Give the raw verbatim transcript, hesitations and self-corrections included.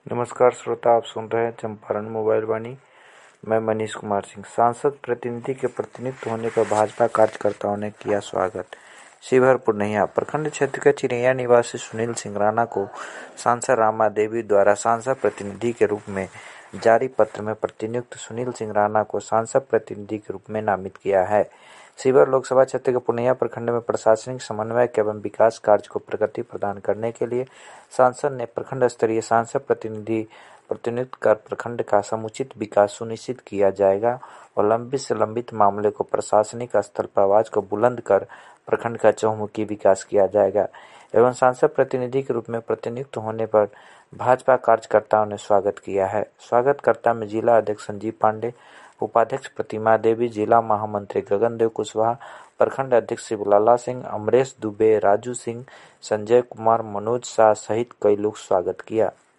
नमस्कार श्रोता, आप सुन रहे हैं चंपारण मोबाइल वाणी। मैं मनीष कुमार सिंह। सांसद प्रतिनिधि के प्रतिनिधित्व होने पर भाजपा कार्यकर्ताओं ने किया स्वागत। शिवहर पूर्णिया प्रखंड क्षेत्र के चिरैया निवासी सुनील सिंह राणा को सांसद रामा देवी द्वारा सांसद प्रतिनिधि के रूप में जारी पत्र में प्रतिनियुक्त सुनील सिंह राणा को सांसद प्रतिनिधि के रूप में नामित किया है। शिवहर लोकसभा क्षेत्र के पूर्णिया प्रखंड में प्रशासनिक समन्वय एवं विकास कार्य को प्रगति प्रदान करने के लिए सांसद ने प्रखंड स्तरीय सांसद प्रतिनिधि प्रतिनियुक्त कर प्रखंड का समुचित विकास सुनिश्चित किया जाएगा और लंबित से लंबित मामले को प्रशासनिक स्तर पर आवाज को बुलंद कर प्रखंड का चहुमुखी विकास किया जाएगा एवं सांसद प्रतिनिधि के रूप में प्रतिनियुक्त होने पर भाजपा कार्यकर्ताओं ने स्वागत किया है। स्वागतकर्ता में जिला अध्यक्ष संजीव पांडे, उपाध्यक्ष प्रतिमा देवी, जिला महामंत्री गगन देव कुशवाहा, प्रखंड अध्यक्ष शिवलाला सिंह, अमरेश दुबे, राजू सिंह, संजय कुमार, मनोज शाह सहित कई लोग स्वागत किया।